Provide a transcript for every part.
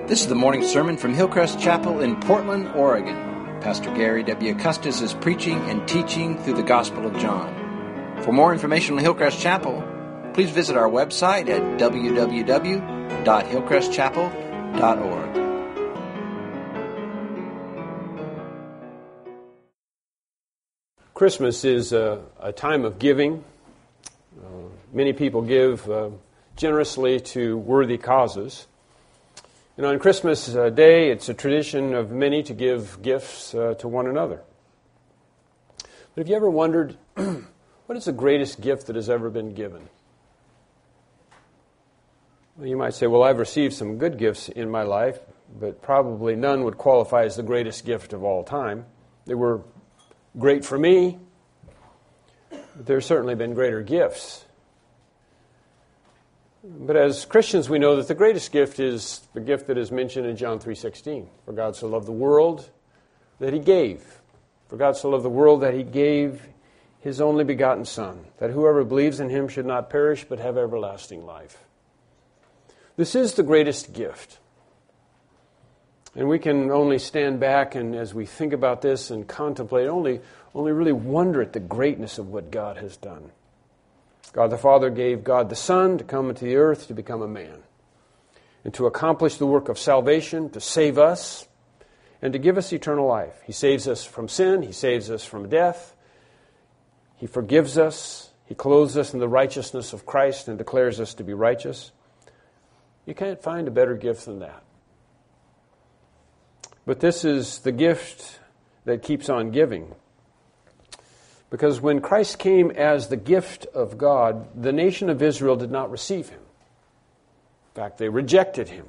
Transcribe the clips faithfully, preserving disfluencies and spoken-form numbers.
This is the morning sermon from Hillcrest Chapel in Portland, Oregon. Pastor Gary W. Custis is preaching and teaching through the Gospel of John. For more information on Hillcrest Chapel, please visit our website at w w w dot hillcrest chapel dot org. Christmas is a, a time of giving. Uh, many people give uh, generously to worthy causes. And on Christmas uh, Day, it's a tradition of many to give gifts uh, to one another. But have you ever wondered, what is the greatest gift that has ever been given? Well, you might say, well, I've received some good gifts in my life, but probably none would qualify as the greatest gift of all time. They were great for me, but there's certainly been greater gifts. But as Christians, we know that the greatest gift is the gift that is mentioned in John three sixteen. For God so loved the world that He gave. For God so loved the world that He gave His only begotten Son, that whoever believes in Him should not perish but have everlasting life. This is the greatest gift. And we can only stand back and as we think about this and contemplate, only, only really wonder at the greatness of what God has done. God the Father gave God the Son to come into the earth to become a man and to accomplish the work of salvation, to save us, and to give us eternal life. He saves us from sin. He saves us from death. He forgives us. He clothes us in the righteousness of Christ and declares us to be righteous. You can't find a better gift than that. But this is the gift that keeps on giving. Because when Christ came as the gift of God, the nation of Israel did not receive Him. In fact, they rejected Him.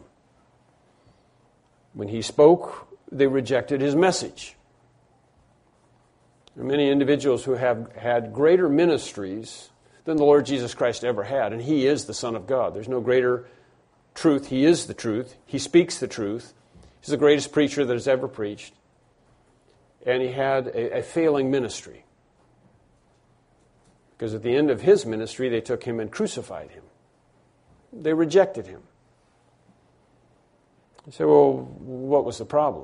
When He spoke, they rejected His message. There are many individuals who have had greater ministries than the Lord Jesus Christ ever had, and He is the Son of God. There's no greater truth. He is the truth. He speaks the truth. He's the greatest preacher that has ever preached. And He had a, a failing ministry. Because at the end of His ministry, they took Him and crucified Him. They rejected Him. You say, well, what was the problem?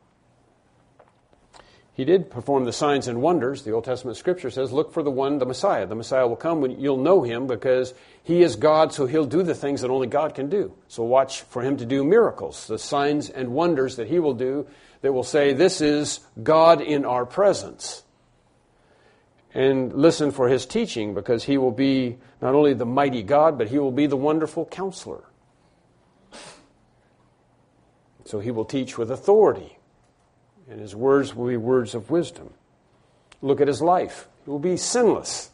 He did perform the signs and wonders. The Old Testament Scripture says, look for the one, the Messiah. The Messiah will come when you'll know Him because He is God, so He'll do the things that only God can do. So watch for Him to do miracles, the signs and wonders that He will do that will say, this is God in our presence. And listen for His teaching because He will be not only the mighty God, but He will be the wonderful counselor. So He will teach with authority. And His words will be words of wisdom. Look at His life. It will be sinless.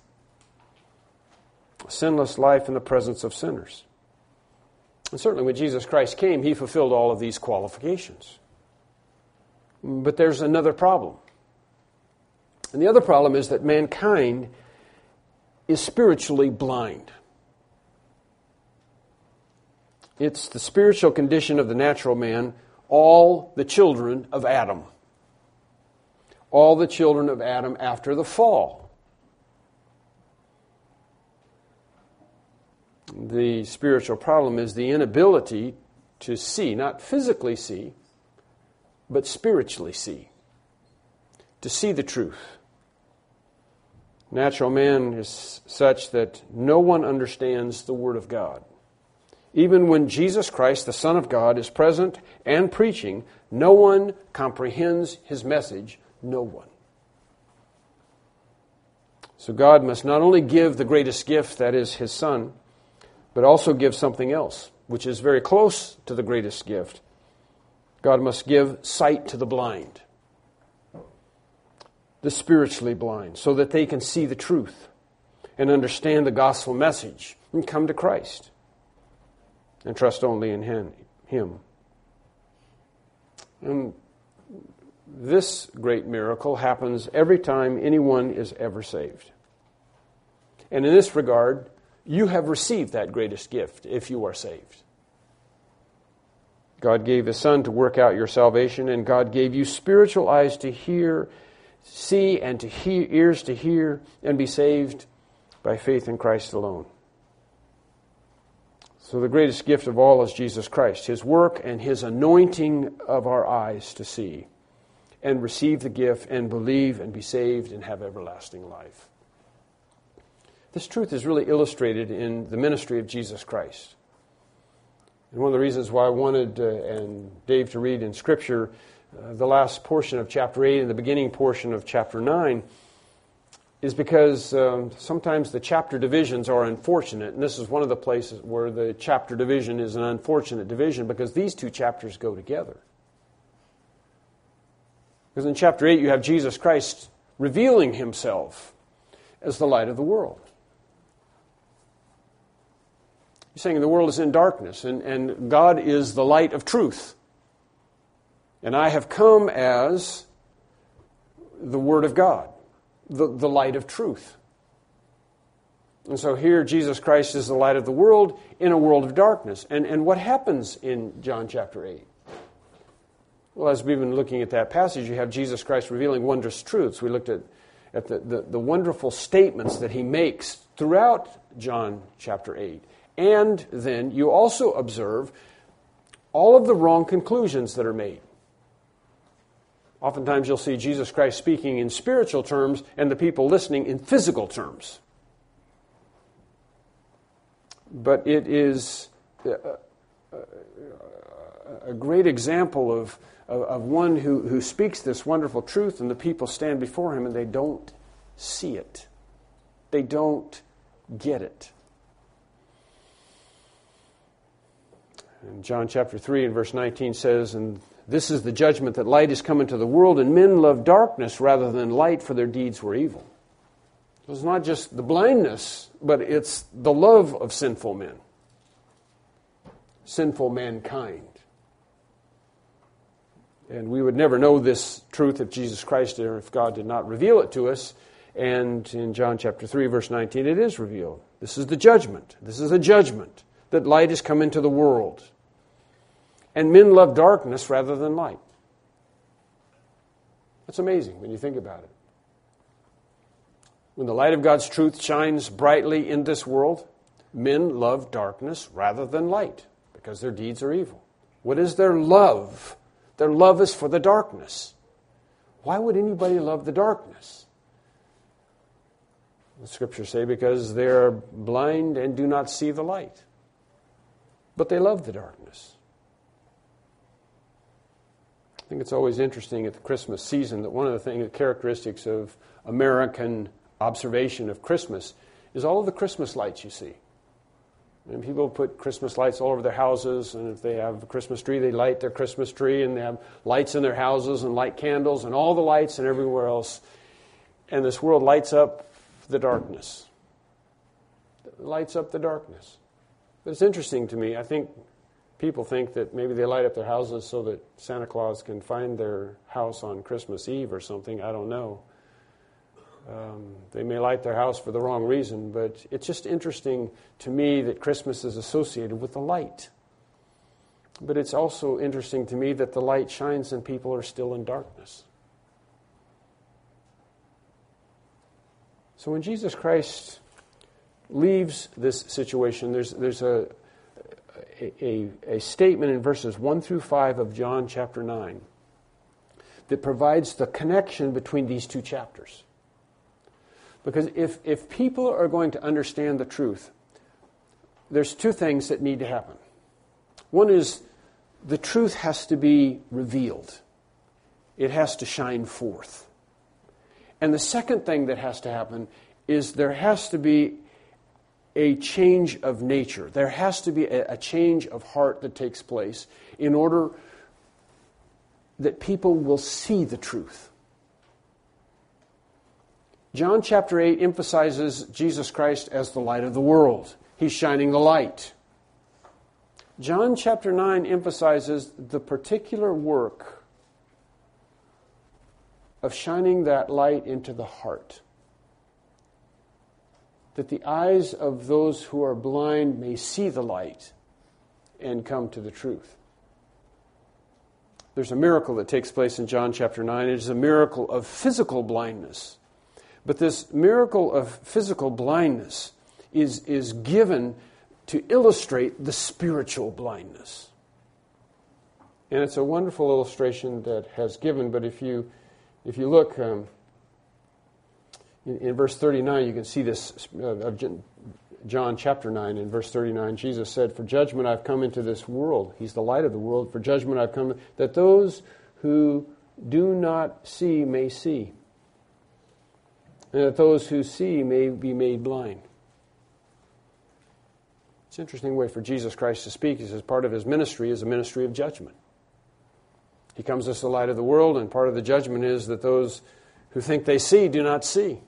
A sinless life in the presence of sinners. And certainly when Jesus Christ came, He fulfilled all of these qualifications. But there's another problem. And the other problem is that mankind is spiritually blind. It's the spiritual condition of the natural man, all the children of Adam. All the children of Adam after the fall. The spiritual problem is the inability to see, not physically see, but spiritually see. To see the truth. Natural man is such that no one understands the Word of God. Even when Jesus Christ, the Son of God, is present and preaching, no one comprehends His message. No one. So God must not only give the greatest gift, that is His Son, but also give something else, which is very close to the greatest gift. God must give sight to the blind. The spiritually blind, so that they can see the truth and understand the gospel message and come to Christ and trust only in Him. And this great miracle happens every time anyone is ever saved. And in this regard, you have received that greatest gift if you are saved. God gave His Son to work out your salvation, and God gave you spiritual eyes to hear, see, and to hear, ears to hear, and be saved by faith in Christ alone. So the greatest gift of all is Jesus Christ, His work and His anointing of our eyes to see and receive the gift and believe and be saved and have everlasting life. This truth is really illustrated in the ministry of Jesus Christ. And one of the reasons why I wanted uh, and Dave to read in Scripture uh, the last portion of chapter eight and the beginning portion of chapter nine is because um, sometimes the chapter divisions are unfortunate, and this is one of the places where the chapter division is an unfortunate division because these two chapters go together. Because in chapter eight you have Jesus Christ revealing Himself as the light of the world. He's saying the world is in darkness, and, and God is the light of truth. And I have come as the Word of God, the, the light of truth. And so here Jesus Christ is the light of the world in a world of darkness. And, and what happens in John chapter eight? Well, as we've been looking at that passage, you have Jesus Christ revealing wondrous truths. We looked at, at the, the, the wonderful statements that He makes throughout John chapter eight. And then you also observe all of the wrong conclusions that are made. Oftentimes you'll see Jesus Christ speaking in spiritual terms and the people listening in physical terms. But it is a, a great example of, of one who, who speaks this wonderful truth and the people stand before Him and they don't see it. They don't get it. And John chapter three and verse nineteen says, "And this is the judgment, that light is come into the world, and men love darkness rather than light, for their deeds were evil." So it's not just the blindness, but it's the love of sinful men, sinful mankind. And we would never know this truth if Jesus Christ or if God did not reveal it to us. And in John chapter three, verse nineteen, it is revealed. This is the judgment. This is the judgment, that light has come into the world. And men love darkness rather than light. That's amazing when you think about it. When the light of God's truth shines brightly in this world, men love darkness rather than light because their deeds are evil. What is their love? Their love is for the darkness. Why would anybody love the darkness? The Scriptures say because they are blind and do not see the light. But they love the darkness. I think it's always interesting at the Christmas season that one of the things, the characteristics of American observation of Christmas is all of the Christmas lights you see. And people put Christmas lights all over their houses, and if they have a Christmas tree, they light their Christmas tree, and they have lights in their houses and light candles and all the lights and everywhere else. And this world lights up the darkness. It lights up the darkness. But it's interesting to me. I think people think that maybe they light up their houses so that Santa Claus can find their house on Christmas Eve or something. I don't know. Um, they may light their house for the wrong reason, but it's just interesting to me that Christmas is associated with the light. But it's also interesting to me that the light shines and people are still in darkness. So when Jesus Christ leaves this situation, there's there's a, a, a statement in verses one through five of John chapter nine that provides the connection between these two chapters. Because if, if people are going to understand the truth, there's two things that need to happen. One is the truth has to be revealed. It has to shine forth. And the second thing that has to happen is there has to be a change of nature. There has to be a, a change of heart that takes place in order that people will see the truth. John chapter eight emphasizes Jesus Christ as the light of the world. He's shining the light. John chapter nine emphasizes the particular work of shining that light into the heart, that the eyes of those who are blind may see the light and come to the truth. There's a miracle that takes place in John chapter nine. It is a miracle of physical blindness. But this miracle of physical blindness is, is given to illustrate the spiritual blindness. And it's a wonderful illustration that has given, but if you if you look um, in, in verse thirty-nine, you can see this uh, of John chapter nine. In verse thirty-nine, Jesus said, "For judgment I've come into this world." He's the light of the world. "For judgment I've come, that those who do not see may see, and that those who see may be made blind." It's an interesting way for Jesus Christ to speak. He says part of his ministry is a ministry of judgment. He comes as the light of the world, and part of the judgment is that those who think they see do not see.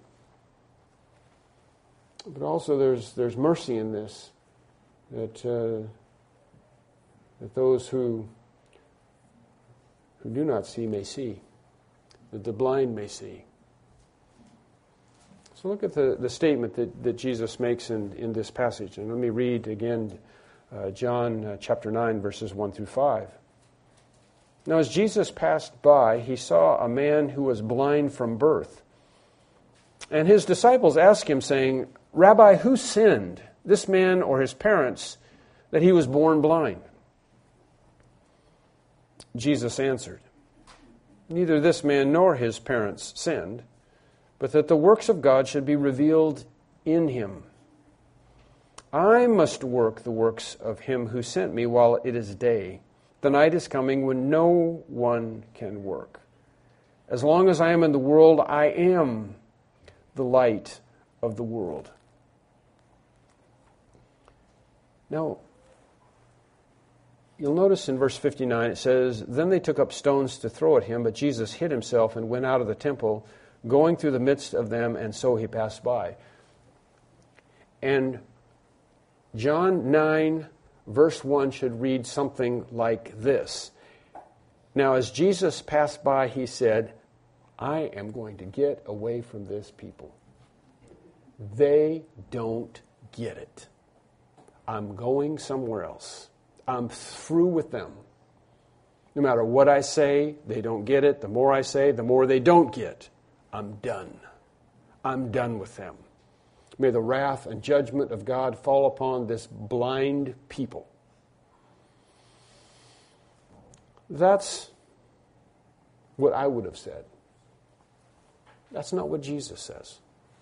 But also there's there's mercy in this, that uh, that those who who do not see may see, that the blind may see. So look at the, the statement that, that Jesus makes in, in this passage. And let me read again uh, John uh, chapter nine, verses one through five. "Now as Jesus passed by, he saw a man who was blind from birth. And his disciples asked him, saying, 'Rabbi, who sinned, this man or his parents, that he was born blind?' Jesus answered, 'Neither this man nor his parents sinned, but that the works of God should be revealed in him. I must work the works of him who sent me while it is day. The night is coming when no one can work. As long as I am in the world, I am the light of the world.'" Now, you'll notice in verse fifty-nine it says, "Then they took up stones to throw at him, but Jesus hid himself and went out of the temple, going through the midst of them, and so he passed by." And John nine, verse one should read something like this. "Now as Jesus passed by, he said, 'I am going to get away from this people. They don't get it. I'm going somewhere else. I'm through with them. No matter what I say, they don't get it. The more I say, the more they don't get. I'm done. I'm done with them. May the wrath and judgment of God fall upon this blind people.'" That's what I would have said. That's not what Jesus says.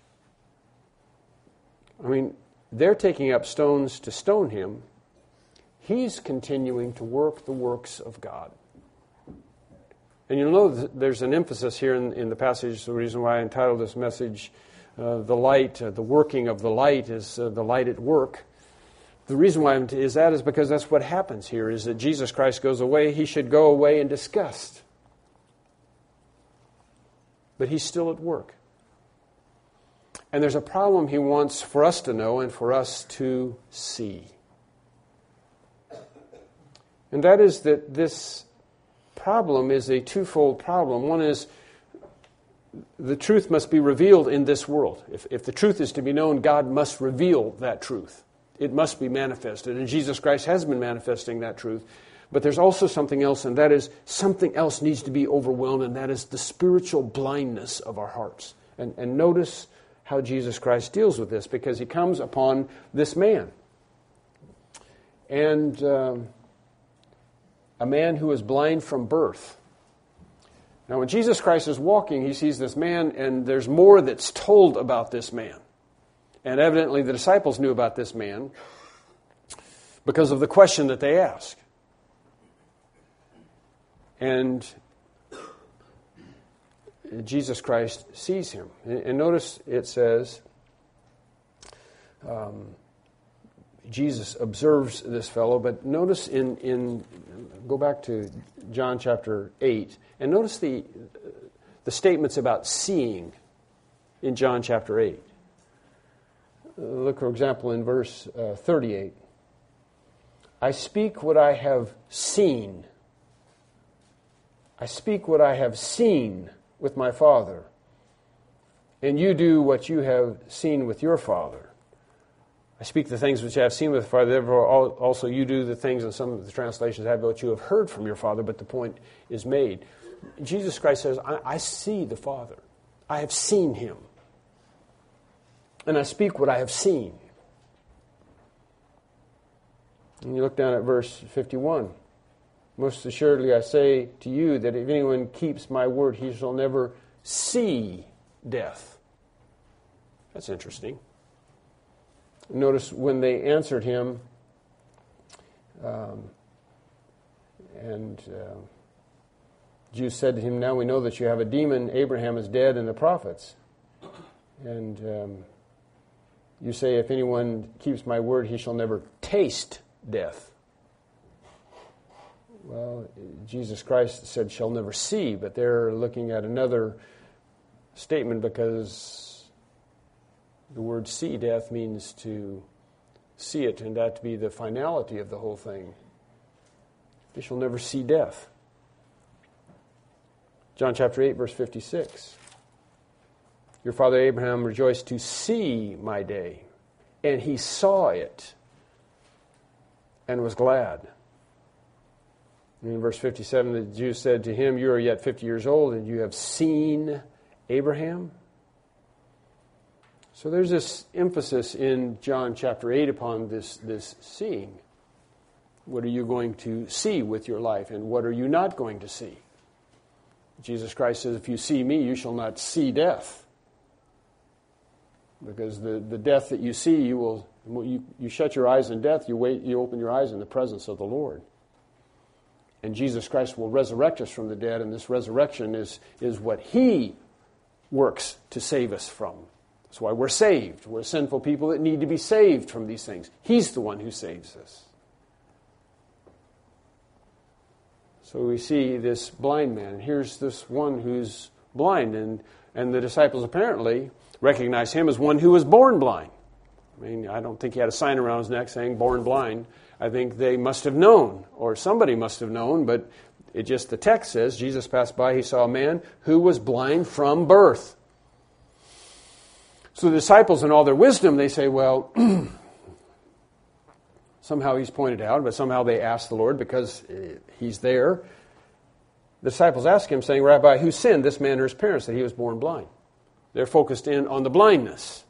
I mean, they're taking up stones to stone him. He's continuing to work the works of God. And you'll know that there's an emphasis here in, in the passage. The reason why I entitled this message, uh, The Light, uh, the working of the light is uh, the light at work. The reason why is that is because that's what happens here, is that Jesus Christ goes away. He should go away in disgust. But he's still at work. And there's a problem he wants for us to know and for us to see. And that is that this problem is a twofold problem. One is the truth must be revealed in this world. If, if the truth is to be known, God must reveal that truth. It must be manifested. And Jesus Christ has been manifesting that truth. But there's also something else, and that is something else needs to be overwhelmed, and that is the spiritual blindness of our hearts. And, and notice how Jesus Christ deals with this, because he comes upon this man. And um, a man who is blind from birth. Now, when Jesus Christ is walking, he sees this man, and there's more that's told about this man. And evidently the disciples knew about this man because of the question that they asked. And Jesus Christ sees him. And notice it says, um, Jesus observes this fellow, but notice in, in, go back to John chapter eight, and notice the, the statements about seeing in John chapter eight. Look, for example, in verse uh, thirty-eight. I speak what I have seen. I speak what I have seen with my Father, and you do what you have seen with your father. I speak the things which I have seen with the Father, therefore also you do the things, and some of the translations have what you have heard from your Father, but the point is made. Jesus Christ says, I, I see the Father. I have seen him. And I speak what I have seen. And you look down at verse fifty-one. Most assuredly I say to you that if anyone keeps my word, he shall never see death. That's interesting. Notice when they answered him, um, and uh, Jews said to him, now we know that you have a demon, Abraham is dead, and the prophets. And um, you say, if anyone keeps my word, he shall never taste death. Well, Jesus Christ said, shall never see, but they're looking at another statement because the word see death means to see it, and that to be the finality of the whole thing. They shall never see death. John chapter eight, verse fifty-six. Your father Abraham rejoiced to see my day, and he saw it and was glad. And in verse fifty-seven, the Jews said to him, you are yet fifty years old, and you have seen Abraham? So there's this emphasis in John chapter eight upon this, this seeing. What are you going to see with your life, and what are you not going to see? Jesus Christ says, if you see me, you shall not see death. Because the, the death that you see, you will you, you shut your eyes in death, you wait, you open your eyes in the presence of the Lord. And Jesus Christ will resurrect us from the dead, and this resurrection is, is what He works to save us from. That's why we're saved. We're sinful people that need to be saved from these things. He's the one who saves us. So we see this blind man. Here's this one who's blind, and, and the disciples apparently recognize him as one who was born blind. I mean, I don't think he had a sign around his neck saying born blind. I think they must have known, or somebody must have known, but it just, the text says, Jesus passed by, he saw a man who was blind from birth. So the disciples, in all their wisdom, they say, well, somehow he's pointed out, but somehow they ask the Lord because he's there. The disciples ask him, saying, Rabbi, who sinned, this man or his parents, that he was born blind? They're focused in on the blindness.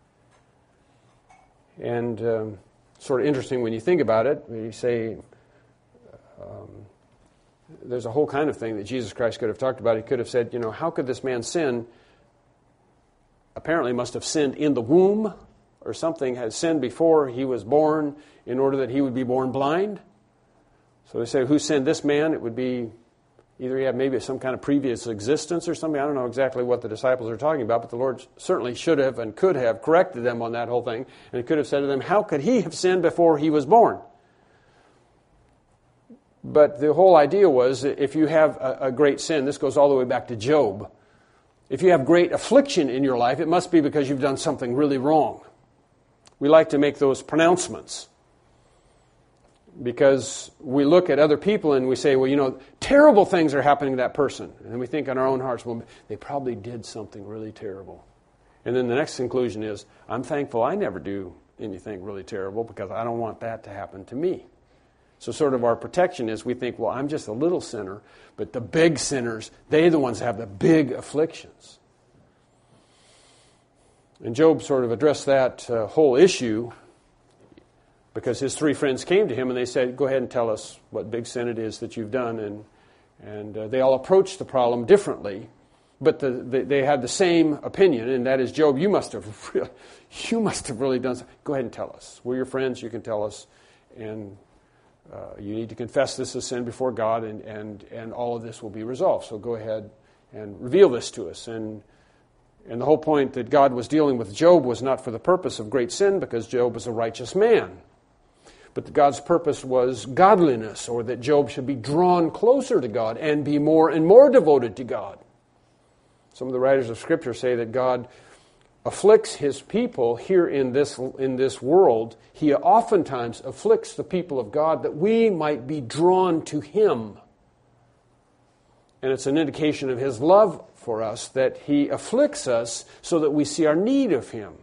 And um, sort of interesting when you think about it. You say, um, there's a whole kind of thing that Jesus Christ could have talked about. He could have said, you know, how could this man sin? Apparently must have sinned in the womb or something, had sinned before he was born in order that he would be born blind. So they say, who sinned this man? It would be either he had maybe some kind of previous existence or something. I don't know exactly what the disciples are talking about, but the Lord certainly should have and could have corrected them on that whole thing. And he could have said to them, how could he have sinned before he was born? But the whole idea was, if you have a, a great sin, this goes all the way back to Job. If you have great affliction in your life, it must be because you've done something really wrong. We like to make those pronouncements because we look at other people and we say, well, you know, terrible things are happening to that person. And we think in our own hearts, well, they probably did something really terrible. And then the next conclusion is, I'm thankful I never do anything really terrible because I don't want that to happen to me. So sort of our protection is we think, well, I'm just a little sinner, but the big sinners, they're the ones that have the big afflictions. And Job sort of addressed that uh, whole issue because his three friends came to him and they said, go ahead and tell us what big sin it is that you've done. And and uh, they all approached the problem differently, but the, the, they had the same opinion, and that is, Job, you must have really, you must have really done something. Go ahead and tell us. We're your friends, you can tell us. And Uh, you need to confess this as sin before God, and, and, and all of this will be resolved. So go ahead and reveal this to us. And, and the whole point that God was dealing with Job was not for the purpose of great sin, because Job was a righteous man. But that God's purpose was godliness, or that Job should be drawn closer to God and be more and more devoted to God. Some of the writers of Scripture say that God afflicts His people here in this in this world. He oftentimes afflicts the people of God that we might be drawn to Him. And it's an indication of His love for us that He afflicts us so that we see our need of Him.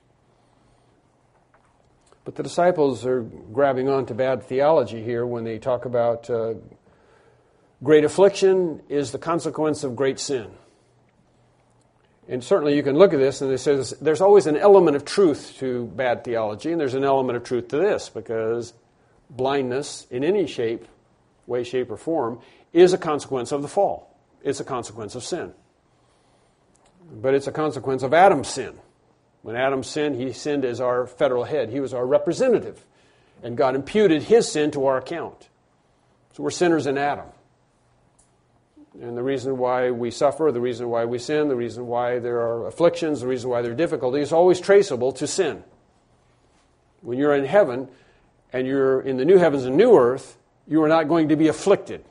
But the disciples are grabbing on to bad theology here when they talk about uh, great affliction is the consequence of great sin. And certainly you can look at this and it says there's always an element of truth to bad theology, and there's an element of truth to this, because blindness in any shape, way, shape, or form is a consequence of the fall. It's a consequence of sin. But it's a consequence of Adam's sin. When Adam sinned, he sinned as our federal head. He was our representative. And God imputed his sin to our account. So we're sinners in Adam. And the reason why we suffer, the reason why we sin, the reason why there are afflictions, the reason why there are difficulties is always traceable to sin. When you're in heaven and you're in the new heavens and new earth, you are not going to be afflicted.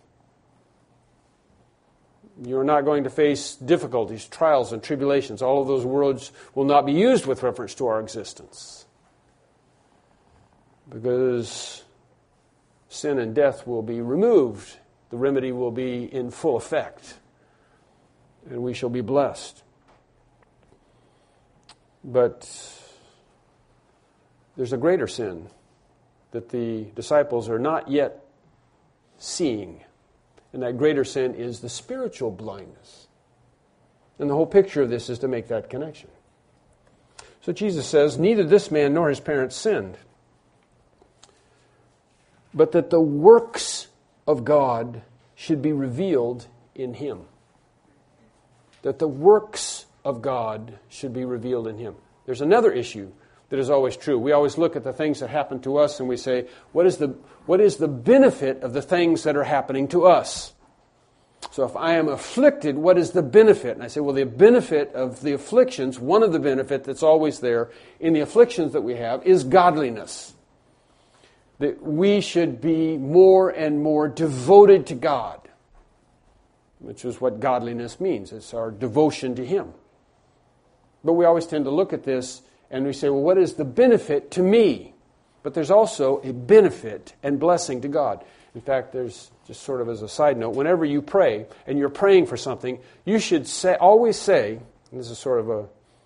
You're not going to face difficulties, trials, and tribulations. All of those words will not be used with reference to our existence. Because sin and death will be removed. The remedy will be in full effect. And we shall be blessed. But there's a greater sin that the disciples are not yet seeing. And that greater sin is the spiritual blindness. And the whole picture of this is to make that connection. So Jesus says, neither this man nor his parents sinned, but that the works of God should be revealed in him. That the works of God should be revealed in him. There's another issue that is always true. We always look at the things that happen to us and we say, what is the what is the benefit of the things that are happening to us? So if I am afflicted, what is the benefit? And I say, well, the benefit of the afflictions, one of the benefits that's always there in the afflictions that we have is godliness. That we should be more and more devoted to God, which is what godliness means. It's our devotion to Him. But we always tend to look at this and we say, well, what is the benefit to me? But there's also a benefit and blessing to God. In fact, there's, just sort of as a side note, whenever you pray and you're praying for something, you should say, always say, and this is sort of a,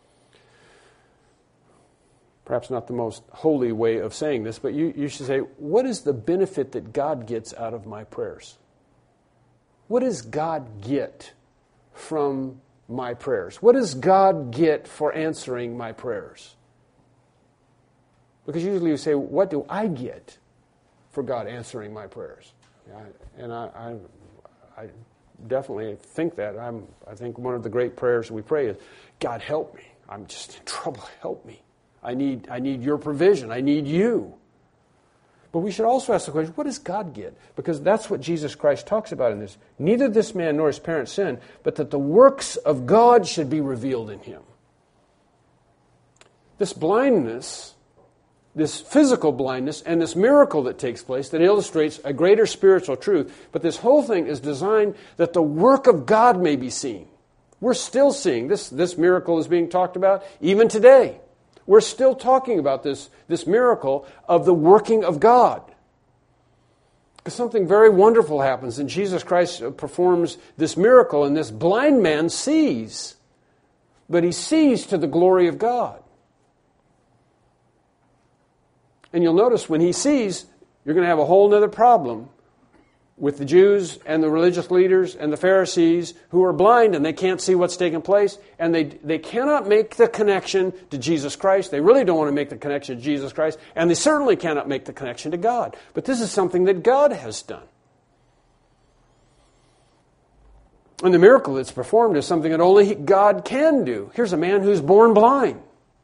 perhaps not the most holy way of saying this, but you, you should say, what is the benefit that God gets out of my prayers? What does God get from my prayers? What does God get for answering my prayers? Because usually you say, what do I get for God answering my prayers? And I, I, I definitely think that. I'm, I think one of the great prayers we pray is, God, help me. I'm just in trouble. Help me. I need, I need your provision. I need you. But we should also ask the question, what does God get? Because that's what Jesus Christ talks about in this. Neither this man nor his parents sinned, but that the works of God should be revealed in him. This blindness, this physical blindness, and this miracle that takes place that illustrates a greater spiritual truth, but this whole thing is designed that the work of God may be seen. We're still seeing this, this miracle is being talked about even today. We're still talking about this, this miracle of the working of God. Because something very wonderful happens, and Jesus Christ performs this miracle, and this blind man sees. But he sees to the glory of God. And you'll notice when he sees, you're going to have a whole other problem with the Jews and the religious leaders and the Pharisees who are blind and they can't see what's taking place, and they, they cannot make the connection to Jesus Christ. They really don't want to make the connection to Jesus Christ, and they certainly cannot make the connection to God. But this is something that God has done. And the miracle that's performed is something that only God can do. Here's a man who's born blind.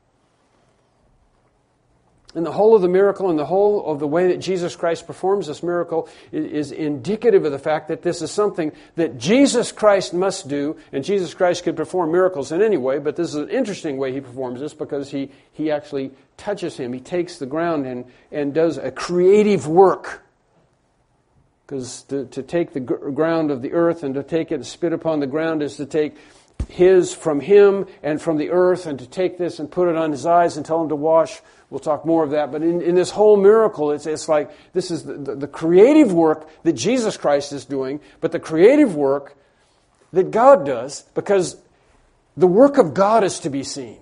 And the whole of the miracle and the whole of the way that Jesus Christ performs this miracle is indicative of the fact that this is something that Jesus Christ must do. And Jesus Christ could perform miracles in any way, but this is an interesting way he performs this because he, he actually touches him. He takes the ground and, and does a creative work. Because to, to take the ground of the earth and to take it and spit upon the ground is to take his from him and from the earth, and to take this and put it on his eyes and tell him to wash. We'll talk more of that. But in, in this whole miracle, it's, it's like this is the, the, the creative work that Jesus Christ is doing, but the creative work that God does, because the work of God is to be seen.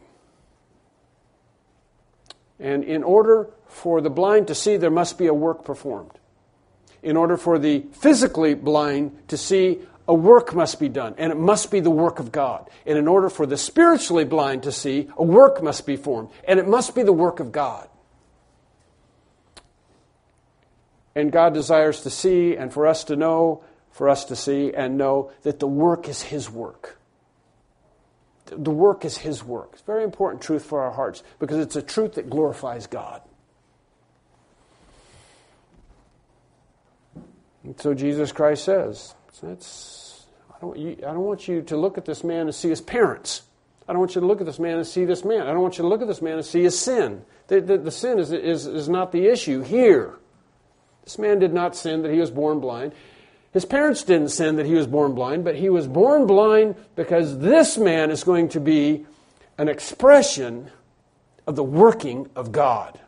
And in order for the blind to see, there must be a work performed. In order for the physically blind to see, a work must be done, and it must be the work of God. And in order for the spiritually blind to see, a work must be formed, and it must be the work of God. And God desires to see and for us to know, for us to see and know that the work is His work. The work is His work. It's a very important truth for our hearts because it's a truth that glorifies God. And so Jesus Christ says, that's, I don't, you, I don't want you to look at this man and see his parents. I don't want you to look at this man and see this man. I don't want you to look at this man and see his sin. The, the, the sin is, is, is not the issue here. This man did not sin that he was born blind. His parents didn't sin that he was born blind, but he was born blind because this man is going to be an expression of the working of God.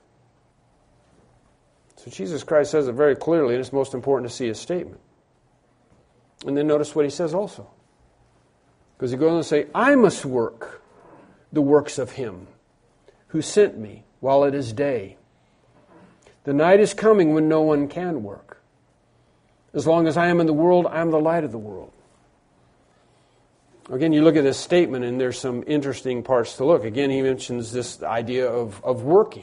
So Jesus Christ says it very clearly, and it's most important to see his statement. And then notice what he says also. Because he goes on to say, I must work the works of him who sent me while it is day. The night is coming when no one can work. As long as I am in the world, I am the light of the world. Again, you look at this statement and there's some interesting parts to look. Again, he mentions this idea of, of working,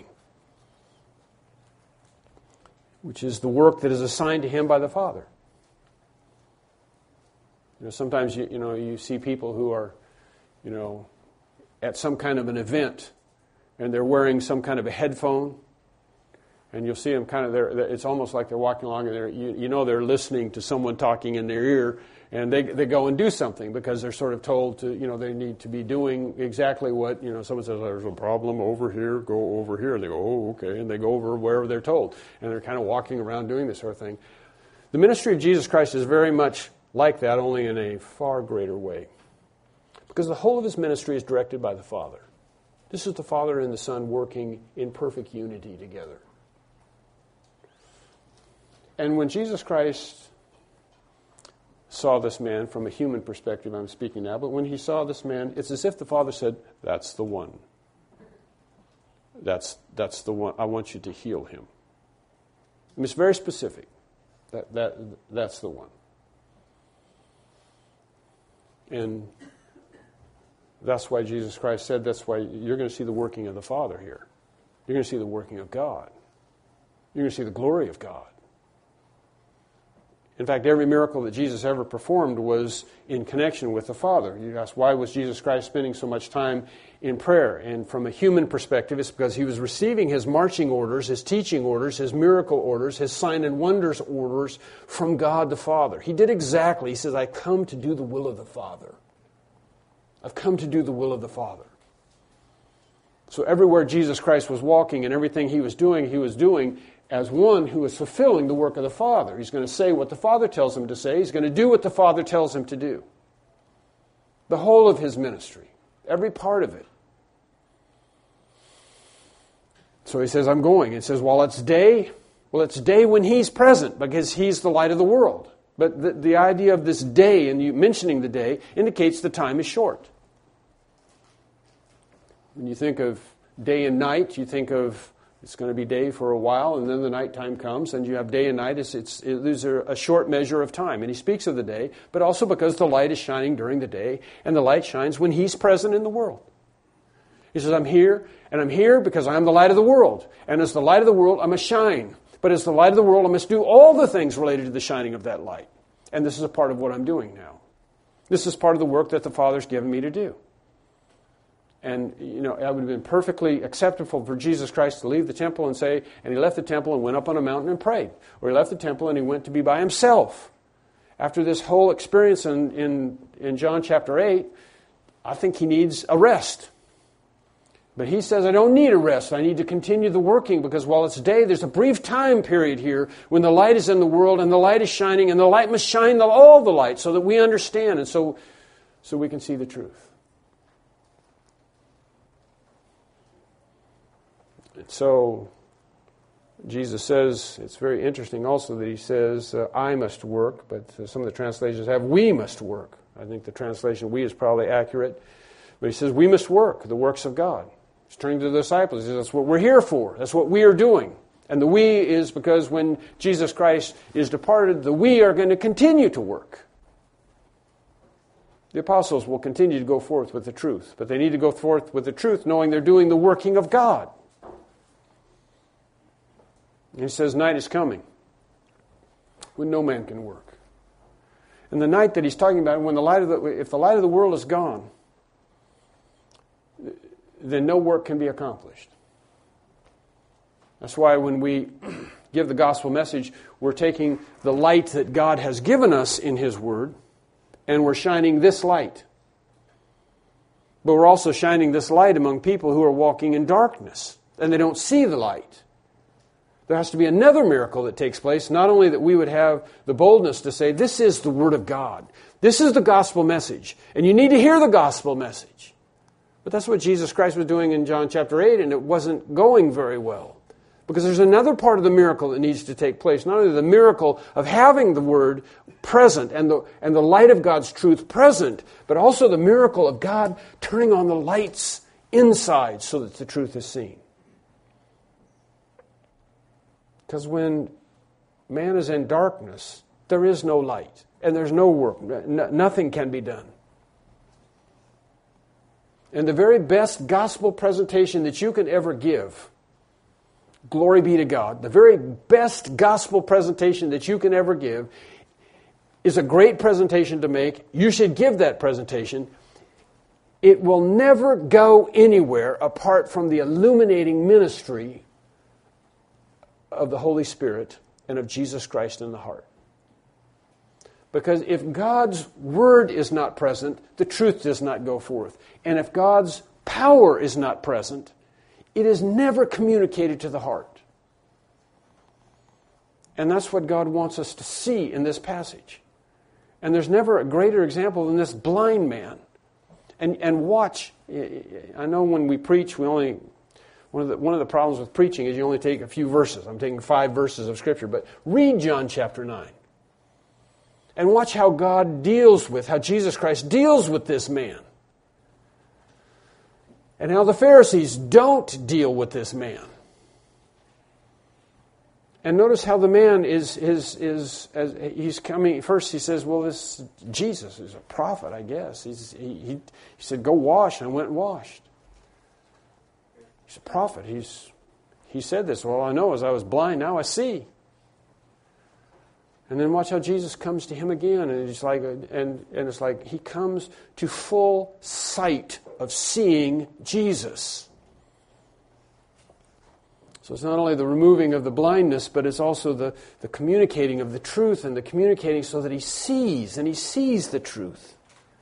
which is the work that is assigned to him by the Father. You know, sometimes you, you know you see people who are, you know, at some kind of an event, and they're wearing some kind of a headphone, and you'll see them kind of there. It's almost like they're walking along, and they're, you, you know they're listening to someone talking in their ear, and they they go and do something because they're sort of told to, you know, they need to be doing exactly what, you know, someone says, there's a problem over here, go over here. And they go, oh, okay, and they go over wherever they're told, and they're kind of walking around doing this sort of thing. The ministry of Jesus Christ is very much like that, only in a far greater way. Because the whole of his ministry is directed by the Father. This is the Father and the Son working in perfect unity together. And when Jesus Christ saw this man, from a human perspective I'm speaking now, but when he saw this man, it's as if the Father said, that's the one. That's, that's the one. I want you to heal him. I mean, it's very specific. That, that, that's the one. And that's why Jesus Christ said, that's why you're going to see the working of the Father here. You're going to see the working of God. You're going to see the glory of God. In fact, every miracle that Jesus ever performed was in connection with the Father. You ask, why was Jesus Christ spending so much time in prayer? And from a human perspective, it's because he was receiving his marching orders, his teaching orders, his miracle orders, his sign and wonders orders from God the Father. He did exactly. He says, I come to do the will of the Father. I've come to do the will of the Father. So everywhere Jesus Christ was walking and everything he was doing, he was doing as one who is fulfilling the work of the Father. He's going to say what the Father tells him to say. He's going to do what the Father tells him to do. The whole of his ministry, every part of it. So he says, I'm going. He says, well, it's day. Well, it's day when he's present because he's the light of the world. But the, the idea of this day, and you mentioning the day, indicates the time is short. When you think of day and night, you think of it's going to be day for a while, and then the nighttime comes, and you have day and night. It's, it's, it, these are a short measure of time. And he speaks of the day, but also because the light is shining during the day, and the light shines when he's present in the world. He says, I'm here, and I'm here because I am the light of the world. And as the light of the world, I must shine. But as the light of the world, I must do all the things related to the shining of that light. And this is a part of what I'm doing now. This is part of the work that the Father's given me to do. And, you know, it would have been perfectly acceptable for Jesus Christ to leave the temple and say, and he left the temple and went up on a mountain and prayed. Or he left the temple and he went to be by himself. After this whole experience in, in, in John chapter eight, I think he needs a rest. But he says, I don't need a rest. I need to continue the working because while it's day, there's a brief time period here when the light is in the world and the light is shining and the light must shine the, all the light so that we understand and so, so we can see the truth. So Jesus says, it's very interesting also that he says, uh, I must work, but uh, some of the translations have, we must work. I think the translation, we, is probably accurate. But he says, we must work, the works of God. He's turning to the disciples. He says, that's what we're here for. That's what we are doing. And the we is because when Jesus Christ is departed, the we are going to continue to work. The apostles will continue to go forth with the truth, but they need to go forth with the truth knowing they're doing the working of God. He says, night is coming. when no man can work. And the night that he's talking about, when the light of the, if the light of the world is gone, then no work can be accomplished. That's why when we give the gospel message, we're taking the light that God has given us in His Word, and we're shining this light. But we're also shining this light among people who are walking in darkness, and they don't see the light. There has to be another miracle that takes place, not only that we would have the boldness to say, this is the Word of God. This is the gospel message, and you need to hear the gospel message. But that's what Jesus Christ was doing in John chapter eight, and it wasn't going very well. Because there's another part of the miracle that needs to take place. Not only the miracle of having the Word present and the, and the light of God's truth present, but also the miracle of God turning on the lights inside so that the truth is seen. Because when man is in darkness, there is no light and there's no work. No, nothing can be done. And the very best gospel presentation that you can ever give, glory be to God, the very best gospel presentation that you can ever give is a great presentation to make. You should give that presentation. It will never go anywhere apart from the illuminating ministry of the Holy Spirit and of Jesus Christ in the heart. Because if God's Word is not present, the truth does not go forth. And if God's power is not present, it is never communicated to the heart. And that's what God wants us to see in this passage. And there's never a greater example than this blind man. And and watch, I know when we preach, we only, one of the one of the problems with preaching is you only take a few verses. I'm taking five verses of Scripture, but read John chapter nine. And watch how God deals with, how Jesus Christ deals with this man. And how the Pharisees don't deal with this man. And notice how the man is, is, is as he's coming, first he says, well, this Jesus is a prophet, I guess. He's, he, he, he said, go wash, and I went and washed. He's a prophet. He's, he said this, well, I know as I was blind, now I see. And then watch how Jesus comes to him again, and it's like, and, and it's like he comes to full sight of seeing Jesus. So it's not only the removing of the blindness, but it's also the, the communicating of the truth and the communicating so that he sees, and he sees the truth.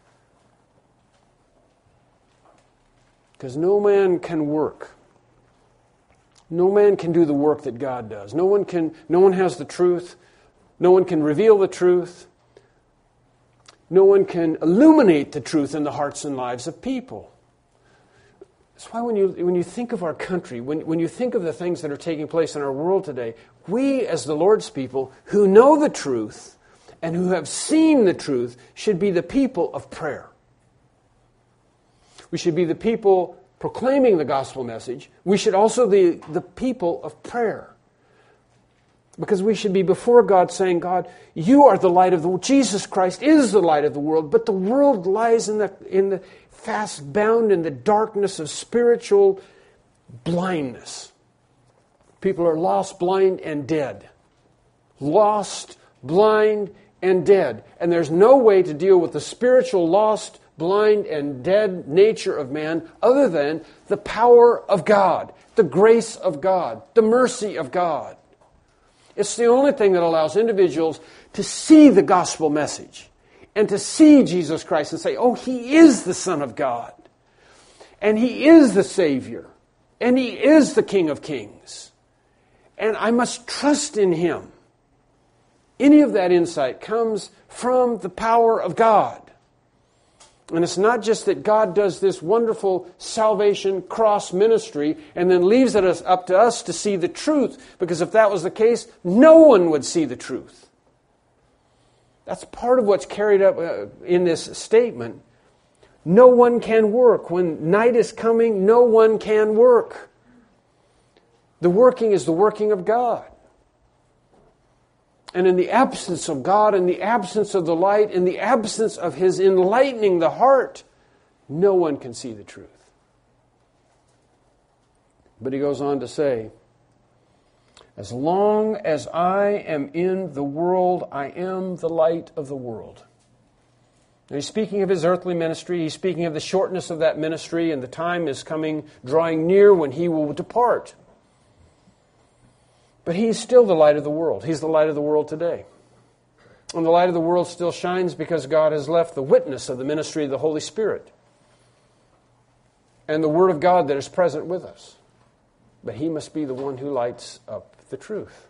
Because no man can work. No man can do the work that God does. No one can. No one has the truth. No one can reveal the truth. No one can illuminate the truth in the hearts and lives of people. That's why when you when you think of our country, when, when you think of the things that are taking place in our world today, we as the Lord's people who know the truth and who have seen the truth should be the people of prayer. We should be the people proclaiming the gospel message. We should also be the people of prayer. Because we should be before God saying, God, you are the light of the world. Jesus Christ is the light of the world, but the world lies in the in the fast bound in the darkness of spiritual blindness. People are lost, blind, and dead. Lost, blind, and dead. And there's no way to deal with the spiritual lost, blind, and dead nature of man other than the power of God, the grace of God, the mercy of God. It's the only thing that allows individuals to see the gospel message and to see Jesus Christ and say, oh, He is the Son of God, and He is the Savior, and He is the King of Kings, and I must trust in Him. Any of that insight comes from the power of God. And it's not just that God does this wonderful salvation cross ministry and then leaves it up to us to see the truth, because if that was the case, no one would see the truth. That's part of what's carried up in this statement. No one can work. When night is coming, no one can work. The working is the working of God. And in the absence of God, in the absence of the light, in the absence of His enlightening the heart, no one can see the truth. But he goes on to say, As long as I am in the world, I am the light of the world. And he's speaking of his earthly ministry. He's speaking of the shortness of that ministry, and the time is coming, drawing near when he will depart. But he is still the light of the world. He's the light of the world today. And the light of the world still shines because God has left the witness of the ministry of the Holy Spirit and the Word of God that is present with us. But he must be the one who lights up the truth.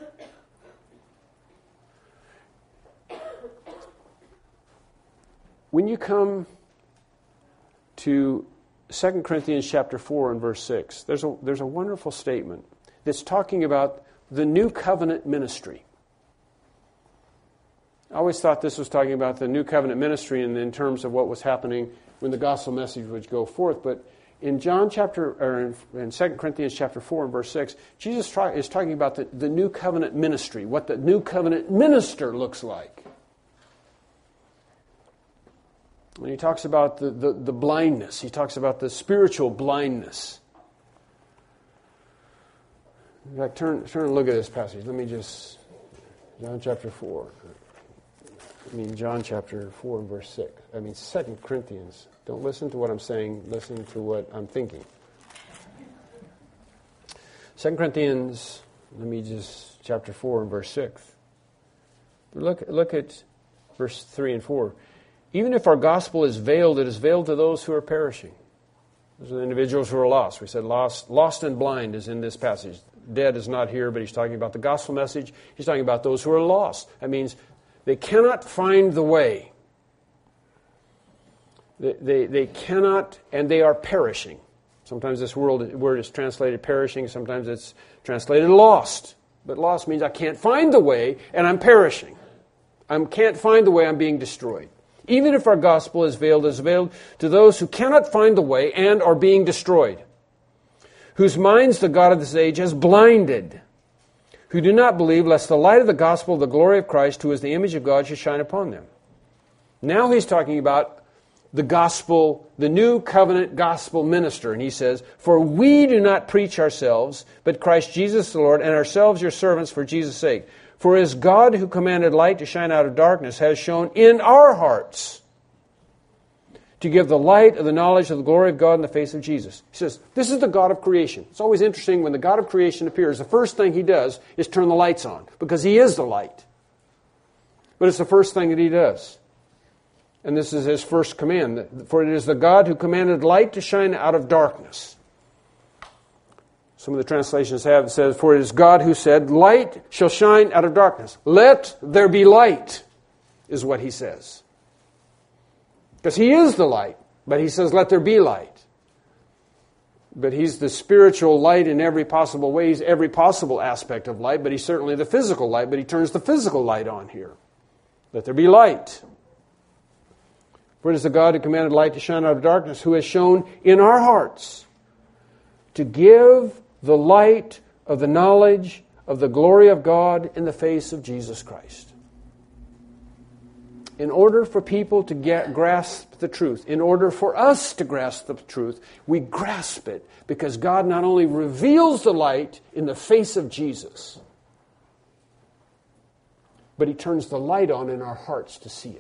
When you come to Second Corinthians chapter four and verse six, there's a, there's a wonderful statement that's talking about the new covenant ministry. I always thought this was talking about the new covenant ministry in, in terms of what was happening when the gospel message would go forth. But in John chapter, or in, in Second Corinthians chapter four and verse six, Jesus try, is talking about the, the new covenant ministry, what the new covenant minister looks like. And he talks about the, the, the blindness. He talks about the spiritual blindness. In fact, turn, turn and look at this passage. Let me just, John chapter four. I mean, John chapter four and verse six. I mean, Second Corinthians. Don't listen to what I'm saying. Listen to what I'm thinking. Second Corinthians, let me just, chapter four and verse six. Look, look at verse three and four. Even if our gospel is veiled, it is veiled to those who are perishing. Those are the individuals who are lost. We said lost, lost and blind is in this passage. Dead is not here, but he's talking about the gospel message. He's talking about those who are lost. That means they cannot find the way. They, they, they cannot, and they are perishing. Sometimes this word, word is translated perishing. Sometimes it's translated lost. But lost means I can't find the way, and I'm perishing. I can't find the way, I'm being destroyed. Even if our gospel is veiled, it is veiled to those who cannot find the way and are being destroyed, whose minds the God of this age has blinded, who do not believe, lest the light of the gospel of the glory of Christ, who is the image of God, should shine upon them. Now he's talking about the gospel, the new covenant gospel minister, and he says, for we do not preach ourselves, but Christ Jesus the Lord, and ourselves your servants for Jesus' sake. For as God who commanded light to shine out of darkness has shown in our hearts to give the light of the knowledge of the glory of God in the face of Jesus. He says, this is the God of creation. It's always interesting when the God of creation appears, the first thing he does is turn the lights on, because he is the light. But it's the first thing that he does. And this is his first command. For it is the God who commanded light to shine out of darkness. Some of the translations have it says, for it is God who said, light shall shine out of darkness. Let there be light, is what he says. Because he is the light, but he says, let there be light. But he's the spiritual light in every possible way. He's every possible aspect of light, but he's certainly the physical light, but he turns the physical light on here. Let there be light. For it is the God who commanded light to shine out of darkness, who has shown in our hearts to give the light of the knowledge of the glory of God in the face of Jesus Christ. In order for people to get grasp the truth, in order for us to grasp the truth, we grasp it because God not only reveals the light in the face of Jesus, but he turns the light on in our hearts to see it.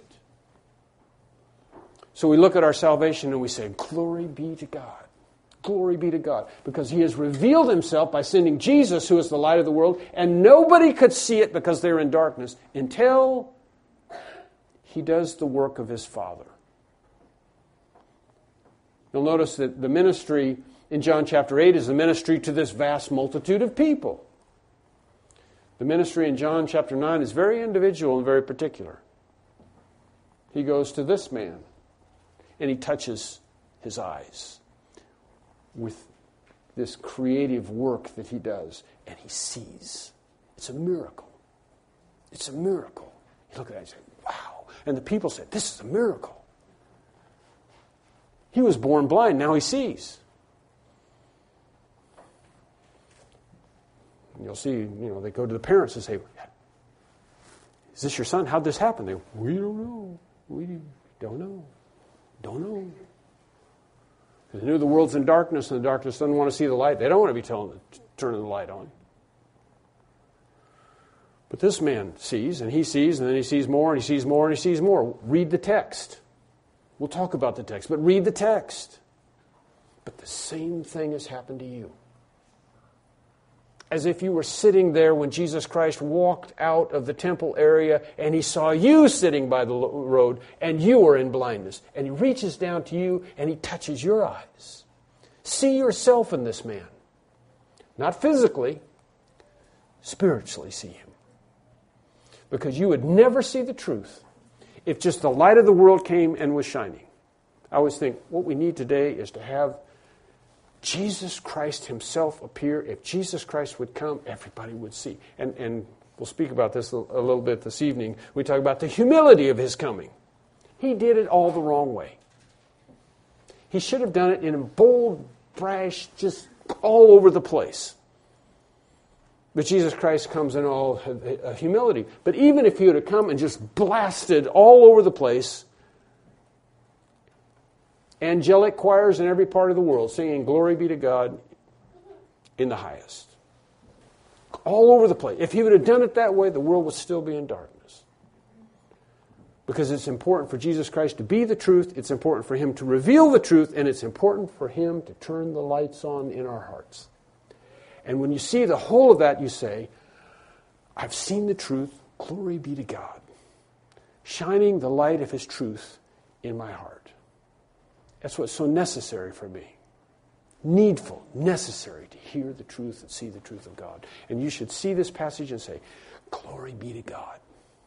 So we look at our salvation and we say, glory be to God. Glory be to God. Because he has revealed himself by sending Jesus, who is the light of the world, and nobody could see it because they're in darkness until he does the work of his Father. You'll notice that the ministry in John chapter eight is the ministry to this vast multitude of people. The ministry in John chapter nine is very individual and very particular. He goes to this man and he touches his eyes with this creative work that he does, and he sees. It's a miracle. It's a miracle. You look at it and say, wow. And the people say, this is a miracle. He was born blind, now he sees. And you'll see, you know, they go to the parents and say, is this your son? How'd this happen? They go, we don't know. We don't know. Don't know. Because they knew the world's in darkness, and the darkness doesn't want to see the light. They don't want to be telling, turning the light on. But this man sees, and he sees, and then he sees more, and he sees more, and he sees more. Read the text. We'll talk about the text, but read the text. But the same thing has happened to you. As if you were sitting there when Jesus Christ walked out of the temple area and he saw you sitting by the road and you were in blindness. And he reaches down to you and he touches your eyes. See yourself in this man. Not physically, spiritually see him. Because you would never see the truth if just the light of the world came and was shining. I always think what we need today is to have Jesus Christ himself appear. If Jesus Christ would come, everybody would see. And, and we'll speak about this a little bit this evening. We talk about the humility of his coming. He did it all the wrong way. He should have done it in a bold, brash, just all over the place. But Jesus Christ comes in all humility. But even if he would have come and just blasted all over the place, angelic choirs in every part of the world singing glory be to God in the highest. All over the place. If he would have done it that way, the world would still be in darkness. Because it's important for Jesus Christ to be the truth, it's important for him to reveal the truth, and it's important for him to turn the lights on in our hearts. And when you see the whole of that, you say, I've seen the truth, glory be to God, shining the light of his truth in my heart. That's what's so necessary for me. Needful, necessary to hear the truth and see the truth of God. And you should see this passage and say, glory be to God.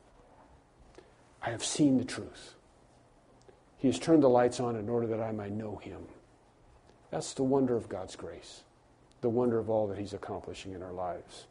I have seen the truth. He has turned the lights on in order that I might know him. That's the wonder of God's grace. The wonder of all that he's accomplishing in our lives.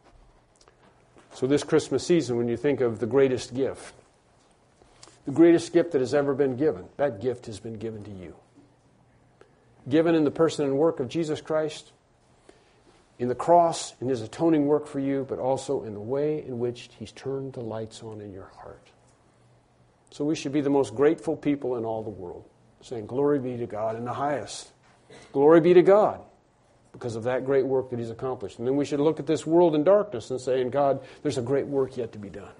So this Christmas season, when you think of the greatest gift, the greatest gift that has ever been given, that gift has been given to you. Given in the person and work of Jesus Christ, in the cross, in his atoning work for you, but also in the way in which he's turned the lights on in your heart. So we should be the most grateful people in all the world, saying, glory be to God in the highest. Glory be to God, because of that great work that he's accomplished. And then we should look at this world in darkness and say, God, there's a great work yet to be done.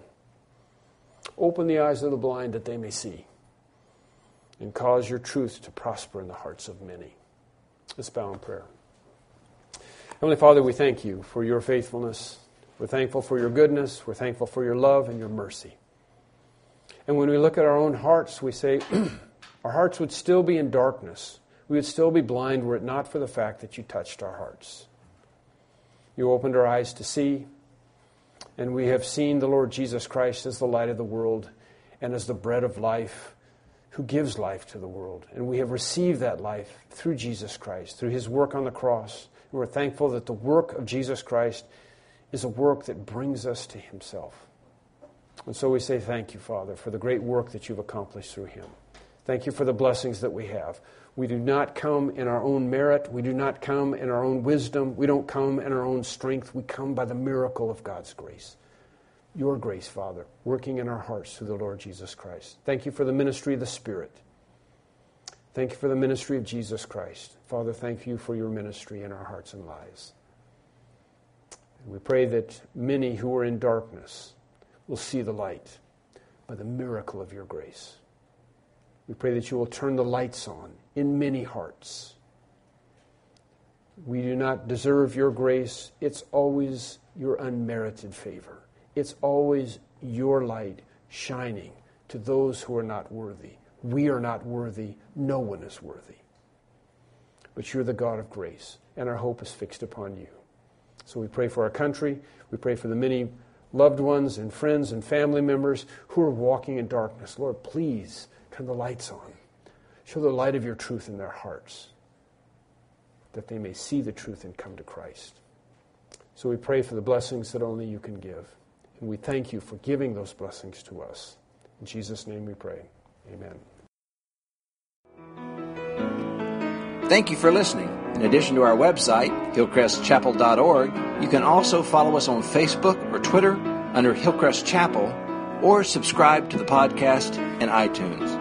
Open the eyes of the blind that they may see, and cause your truth to prosper in the hearts of many. Let's bow in prayer. Heavenly Father, we thank you for your faithfulness. We're thankful for your goodness. We're thankful for your love and your mercy. And when we look at our own hearts, we say, our hearts would still be in darkness. We would still be blind were it not for the fact that you touched our hearts. You opened our eyes to see, and we have seen the Lord Jesus Christ as the light of the world and as the bread of life who gives life to the world. And we have received that life through Jesus Christ, through his work on the cross. And we're thankful that the work of Jesus Christ is a work that brings us to himself. And so we say thank you, Father, for the great work that you've accomplished through him. Thank you for the blessings that we have. We do not come in our own merit. We do not come in our own wisdom. We don't come in our own strength. We come by the miracle of God's grace. Your grace, Father, working in our hearts through the Lord Jesus Christ. Thank you for the ministry of the Spirit. Thank you for the ministry of Jesus Christ. Father, thank you for your ministry in our hearts and lives. And we pray that many who are in darkness will see the light by the miracle of your grace. We pray that you will turn the lights on in many hearts. We do not deserve your grace. It's always your unmerited favor. It's always your light shining to those who are not worthy. We are not worthy. No one is worthy. But you're the God of grace, and our hope is fixed upon you. So we pray for our country. We pray for the many loved ones and friends and family members who are walking in darkness. Lord, please turn the lights on. Show the light of your truth in their hearts, that they may see the truth and come to Christ. So we pray for the blessings that only you can give. And we thank you for giving those blessings to us. In Jesus' name we pray. Amen. Thank you for listening. In addition to our website, hillcrest chapel dot org, you can also follow us on Facebook or Twitter under Hillcrest Chapel, or subscribe to the podcast in iTunes.